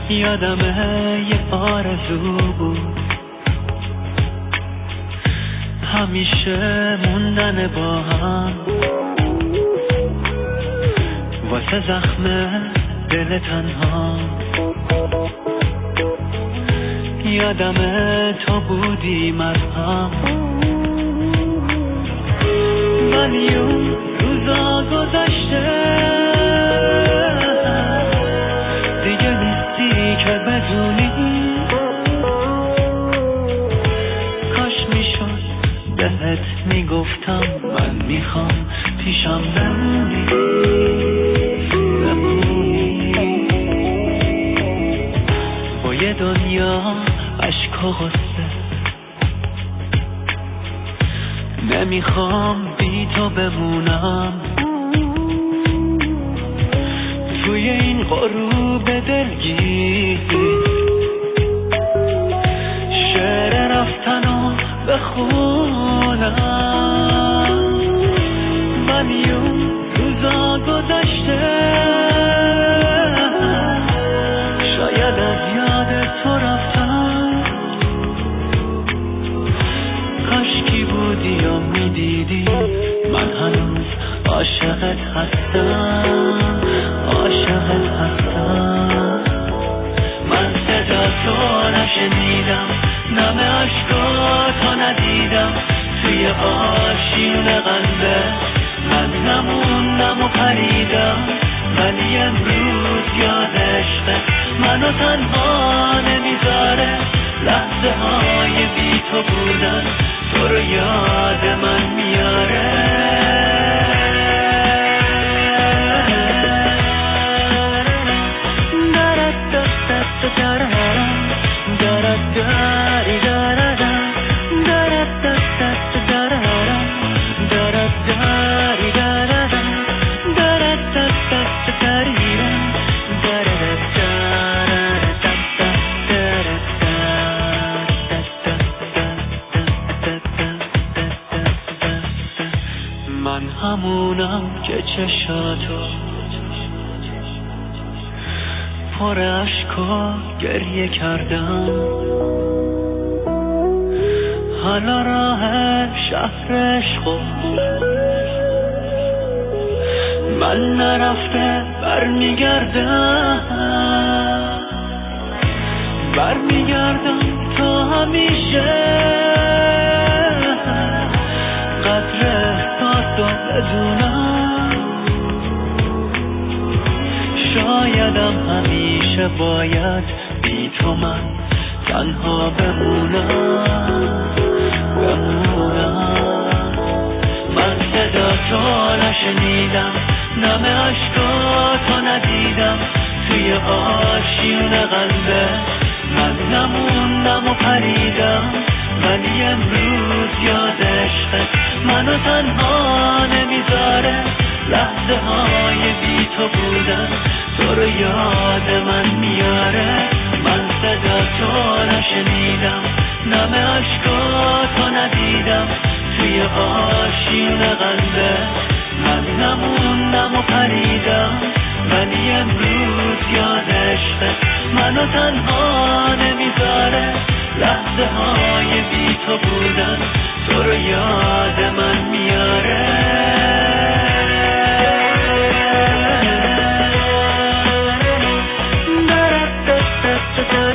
یادمه یه آرزو بود، همیشه موندن با هم واسه زخم دل تنها. یادمه تو بودی مرهم، ولی اون روزا گذشته، دیگه نیستی که بدونی. کاش میشد بهت میگفتم من میخوام پیشم بمونی با یه دنیا عشق و غصه. نمیخوام بی تو بمونم توی این غروب دلگیر، شعر رفتنو بخونم، ولی اون روزا گذشته، شاید از یاد تو رفتم. کاشکی بودی یا میدیدی من هنوز عاشقت هستم، عاشقت هستم. من صدا تو نشنیدم، نم عشقاتو ندیدم، توی آشیون قلبه من نموندم و پریدم. ولی امروز یاد عشقت منو تنها نمیذاره، لحظه های بی تو بودن تو رو یاد من میاره. من همونم که چشاتو پر عشق و گریه کردم، حالا راه شهر عشق من نرفته برمیگردم تا همیشه. قدر احساسو بدونم، شایدم همیشه باید بی تو من تنها بمونم. من صدا تو نشنیدم، نم عشقاتو ندیدم، توی آشیون قلبه من نموندم و پریدم. ولی امروز یاد عشقت منو تنها نمیذاره، لحظه های بی تو بودن تو رو یاد من میاره. من صدا تو نشنیدم، نم عشقاتو ندیدم، توی آشیون قلبه من نموندم و پریدم. ولی امروز یاد عشقت منو تنها نمیذاره، لحظه های بی تو بودن تو رو یاد من میاره. Da da da da da da.